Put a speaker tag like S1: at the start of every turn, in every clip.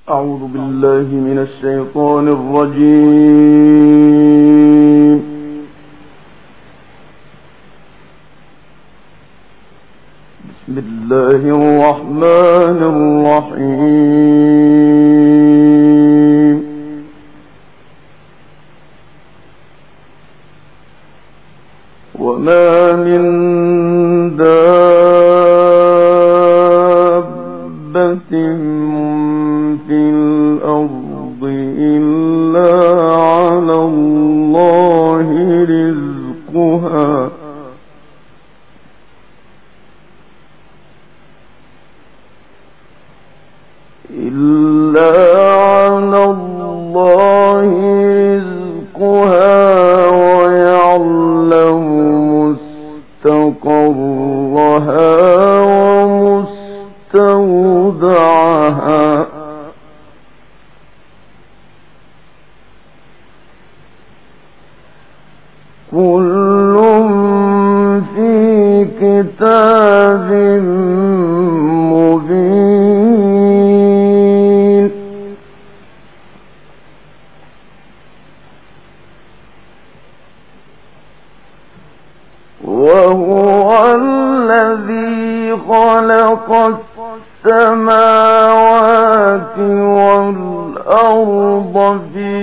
S1: أعوذ بالله من الشيطان الرجيم. بسم الله الرحمن الرحيم. وما من دابة في الأرض إلا على الله رزقها ويعلم مستقرها ومستودعها كل في كتاب مبين. وهو الذي خلق السماوات والأرض في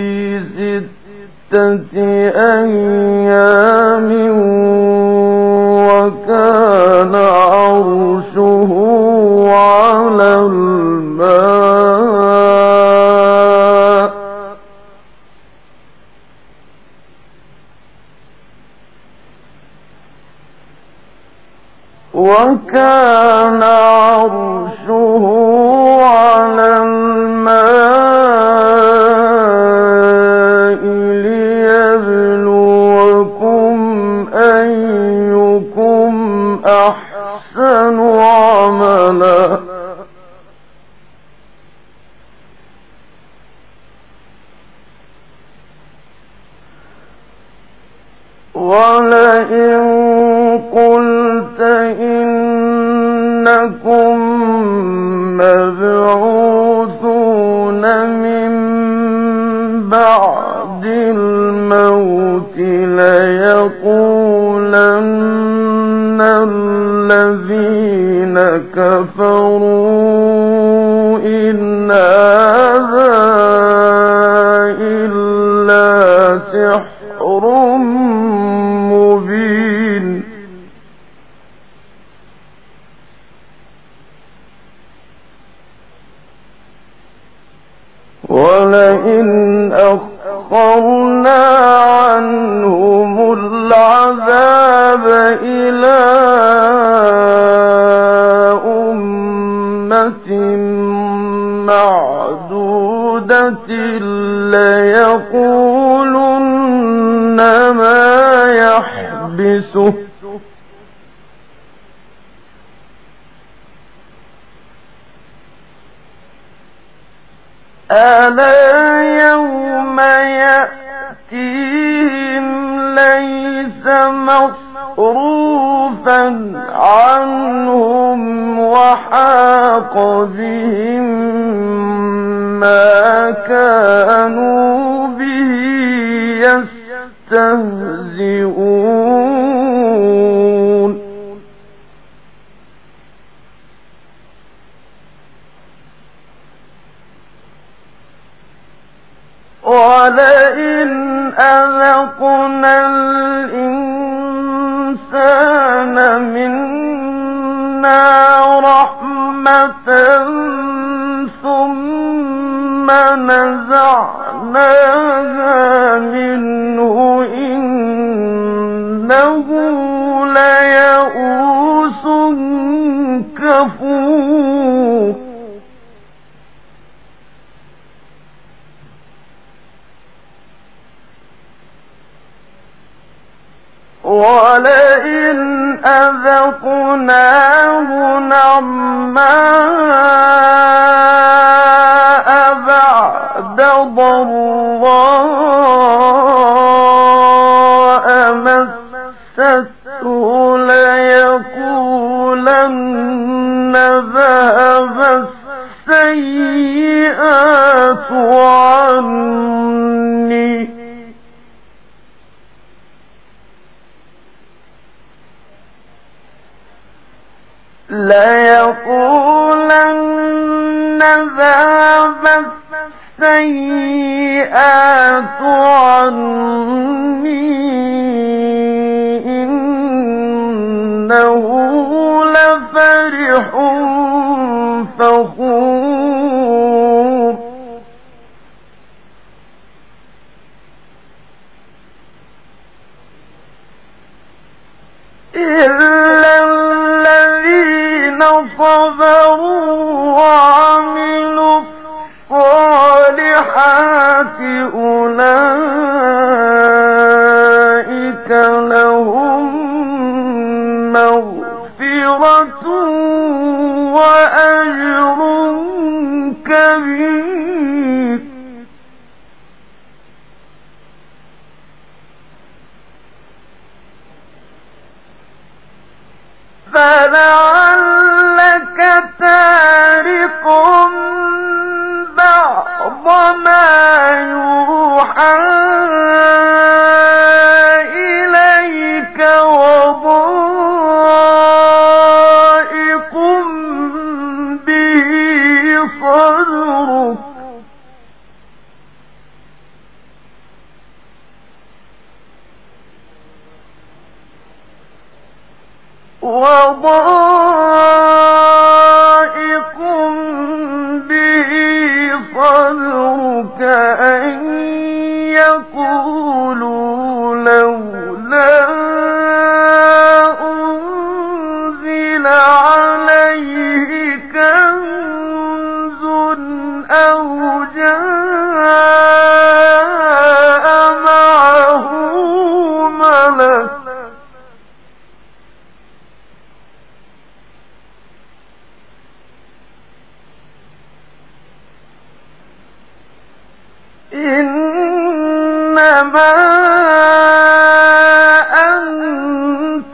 S1: 6 أيام وكان عرشه على الماء ليبلوكم أيكم أحسن عملا ولئن قلت إنكم مبعوثون من بعد الموت ليقولن الذين كفروا إن هذا إلا سحر مبين. ولئن أخرنا عنهم العذاب إلى أمة معدودة ليقولن ما يحبسه ألا يوم يأتيهم ليس مصروفا عنهم وحاق بهم ما كانوا به يستهزئون. ولئن أذقنا الإنسان منا رحمة ثم نزعناها منه إنه ليئوس كفور. ولئن أذقناه نعماء بعد ضراء مسته ليقولن ذهب السيئات عني ليقولن ذهب السيئات عني إنه لفرح فخور إلا الذين صبروا وعملوا الصالحات أولئك لهم مغفرة وأجر كبير فلعلك تارك بعض ما يوحى إليك وضائق به صدرك أن يقولوا لولا أنزل عليه كنز أو جاء معه ملك إنما أنت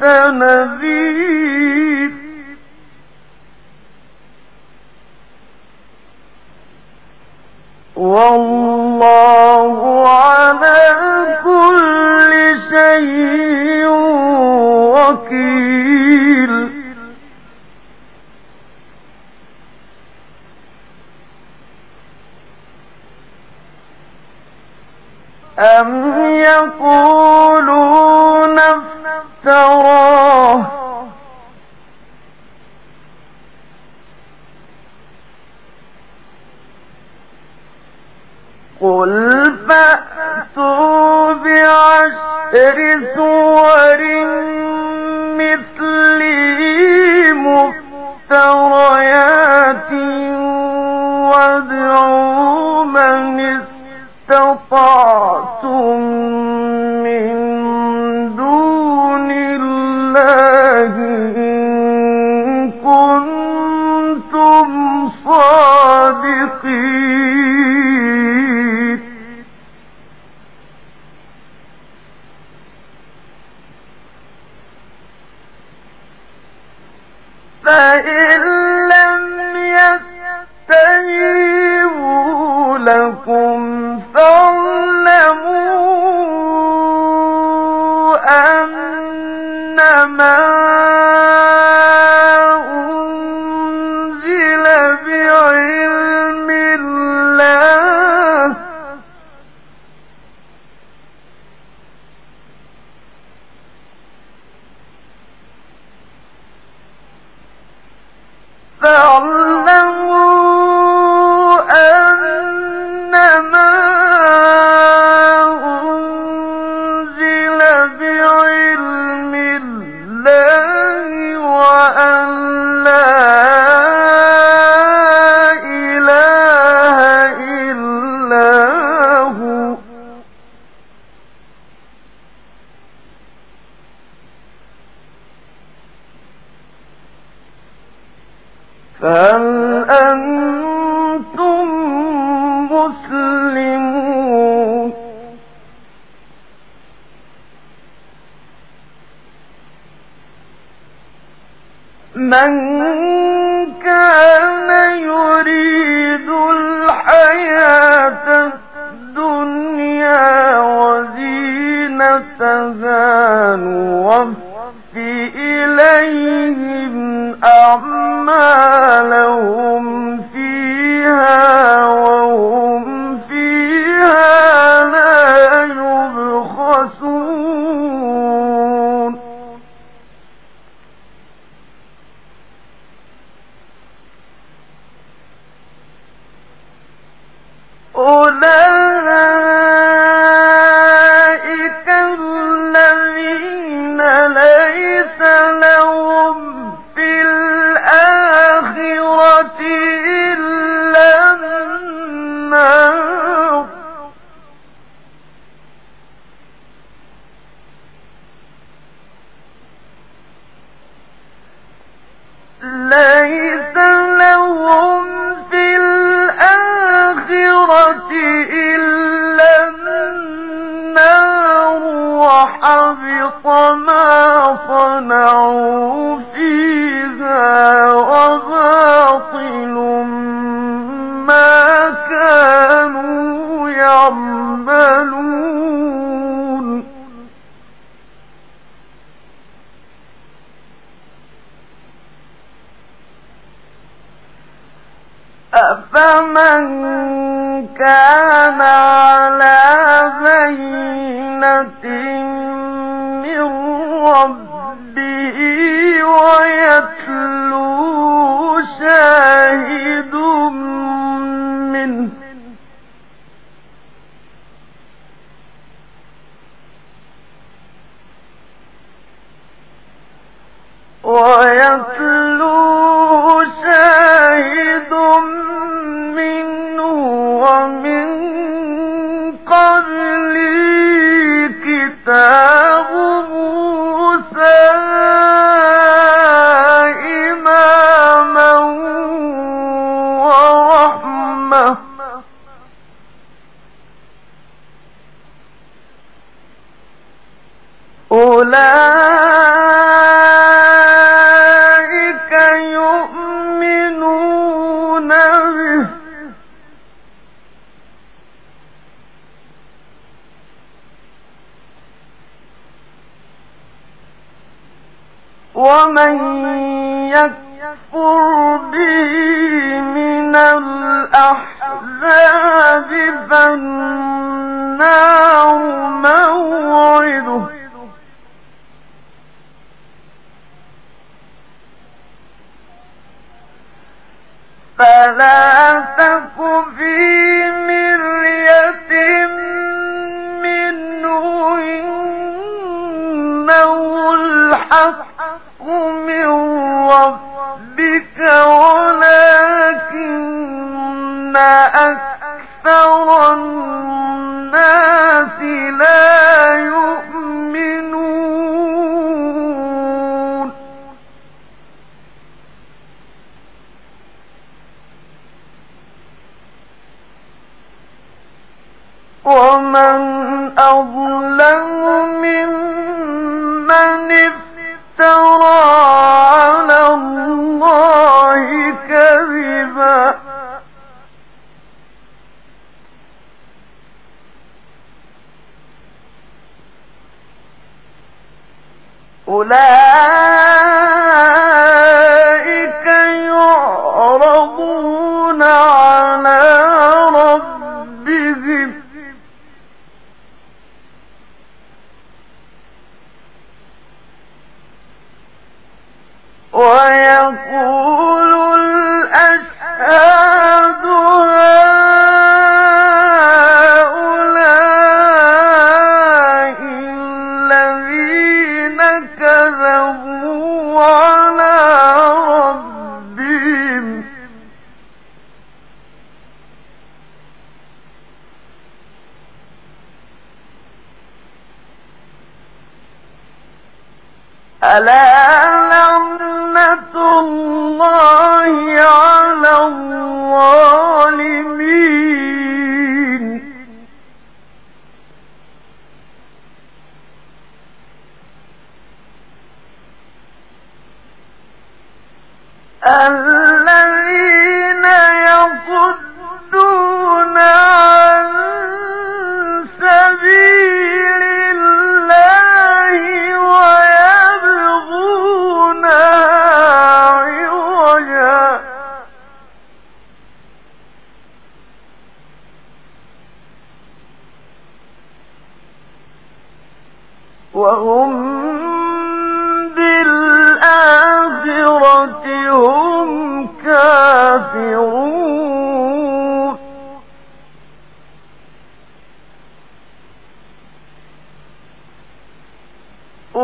S1: نذير والله على كل شيء وكيل أم يقولون افتراه قل فأتوا بعشر سور مثله مفتريات وادعوا من استطعتم من دون الله إن كنتم صادقين فإن لم يستجيبوا لكم فاعلموا أنما أنزل بعلم الله وأن لا إله إلا هو فهل أنتم مسلمون من كان يريد الحياة أولئك الذين ليس لهم في الآخرة إلا النار ليس لهم في الآخرة إلا النار وحبط ما صنعوا فيها وباطل ما كانوا يعملون أفمن كان على بينة من ربه ويتلوه شاهد منه ومن قبله كتاب موسى إماما ورحمة أولئك يؤمنون به ومن يكفر به من الأحزاب فالنار موعده فلا تك في مرية منه إنه الحق من ربك ولكن أكثر الناس لا يؤمنون ومن أظلم ممن افترى على الله كذبا أولئك يعرضون على ربهم ويقول الأشهاد هؤلاء الذين كذبوا على ربهم ألا لعنة الله على الظالمين الذين يصدون عن سبيل الله عوجا وهم بالآخرة هم كافرون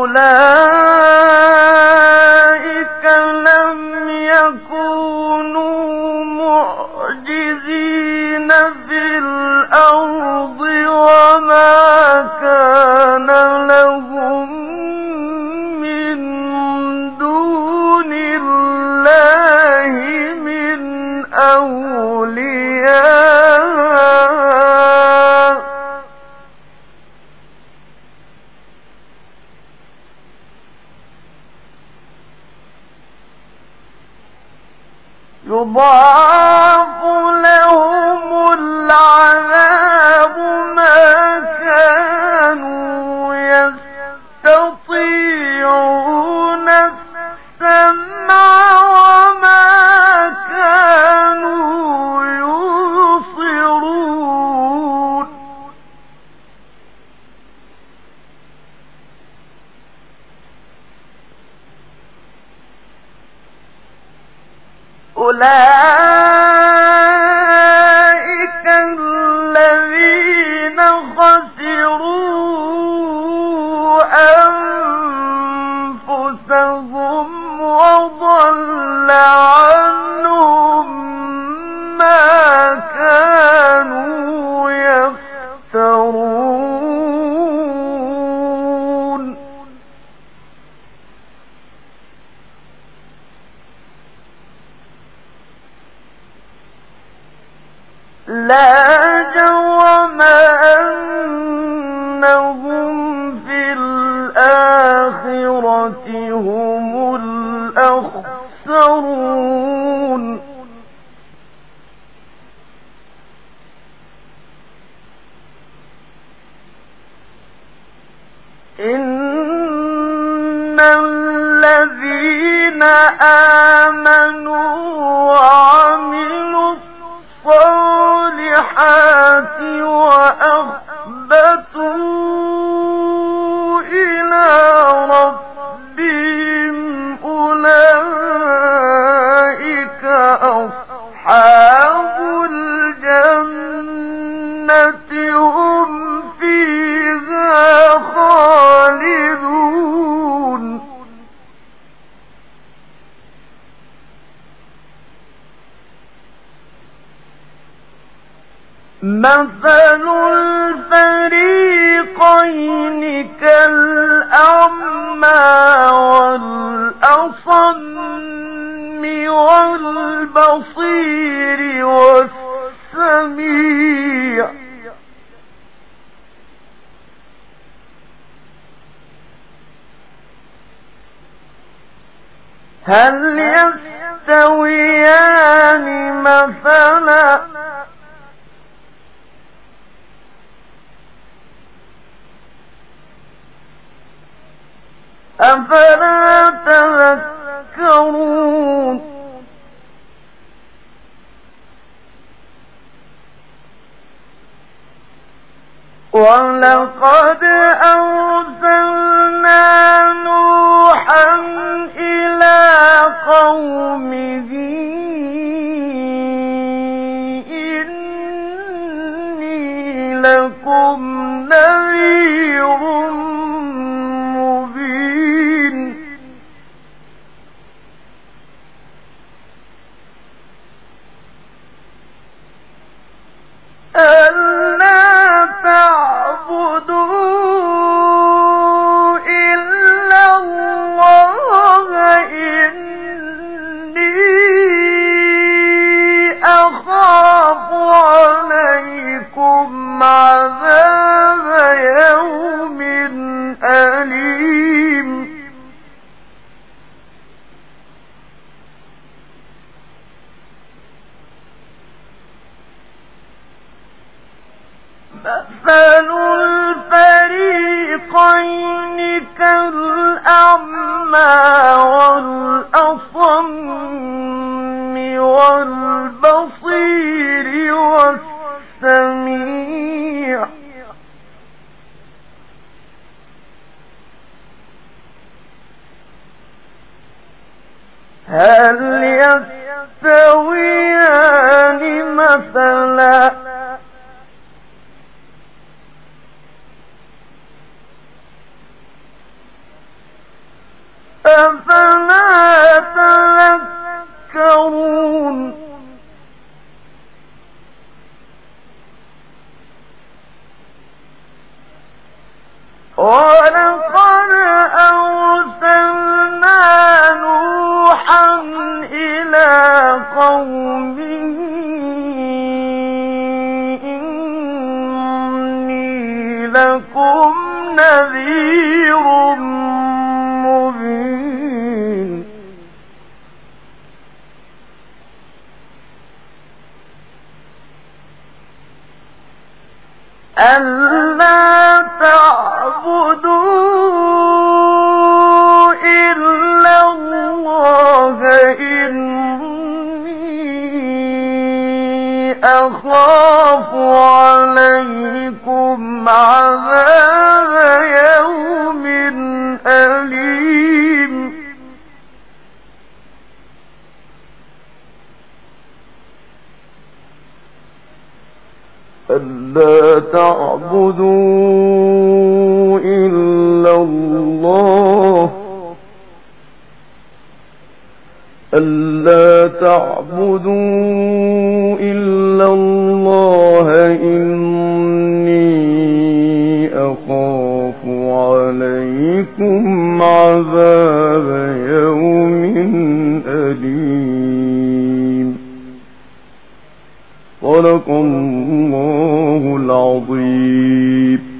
S1: أولئك لم يكونوا معجزين في الأرض وما كان لهم من دون الله من أولياء يضاعف لهم العذاب ما كانوا يستطيعون السمع وما كانوا يبصرون أولئك الذين خسروا أنفسهم وضل عنهم ما كانوا يفترون لا جرم أنهم في الآخرة هم الأخسرون إن الذين آمنوا وعملوا الصالحات وأخبتوا إلى ربهم أولئك أصحاب الجنة هم فيها خالدون مثل الفريقين كالأعمى والأصم والبصير والسميع هل يستويان مثلا أفلا تذكرون ولقد أرسلنا نوحا إلى قومه إني لكم نذير مبين ألا تعبدوا إلا الله إني أخاف عليكم عذاب يوم أليم مثل الفريقين كالأعمى والأصم والبصير والسميع هل يستويان مثلا ولقد أرسلنا نوحا إلى قومه إني لكم نذير مبين ألا تعبدوا إلا الله إني أخاف عليكم عذاب يوم أليم ألا تعبدوا إلا الله إني أخاف عليكم عذاب يوم أليم صدق الله العظيم.